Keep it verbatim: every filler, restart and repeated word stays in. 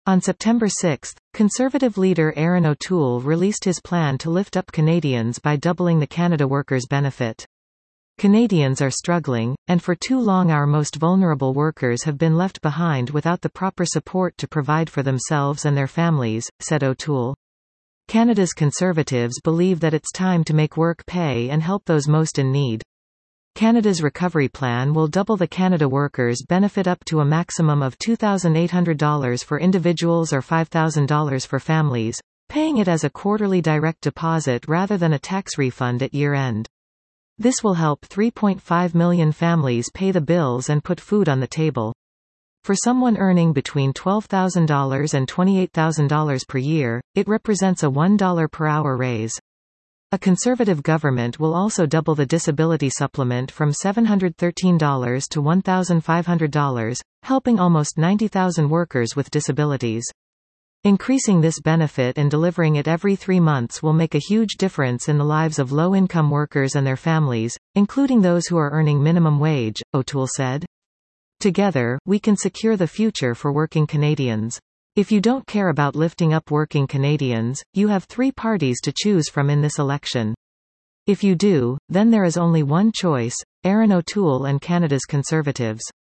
On September sixth, Conservative leader Erin O'Toole released his plan to lift up Canadians by doubling the Canada Workers' Benefit. Canadians are struggling, and for too long our most vulnerable workers have been left behind without the proper support to provide for themselves and their families, said O'Toole. Canada's Conservatives believe that it's time to make work pay and help those most in need. Canada's recovery plan will double the Canada Workers' Benefit up to a maximum of two thousand eight hundred dollars for individuals or five thousand dollars for families, paying it as a quarterly direct deposit rather than a tax refund at year-end. This will help three point five million families pay the bills and put food on the table. For someone earning between twelve thousand dollars and twenty-eight thousand dollars per year, it represents a one dollar per hour raise. A Conservative government will also double the disability supplement from seven hundred thirteen dollars to one thousand five hundred dollars, helping almost ninety thousand workers with disabilities. Increasing this benefit and delivering it every three months will make a huge difference in the lives of low-income workers and their families, including those who are earning minimum wage, O'Toole said. Together, we can secure the future for working Canadians. If you don't care about lifting up working Canadians, you have three parties to choose from in this election. If you do, then there is only one choice: Erin O'Toole and Canada's Conservatives.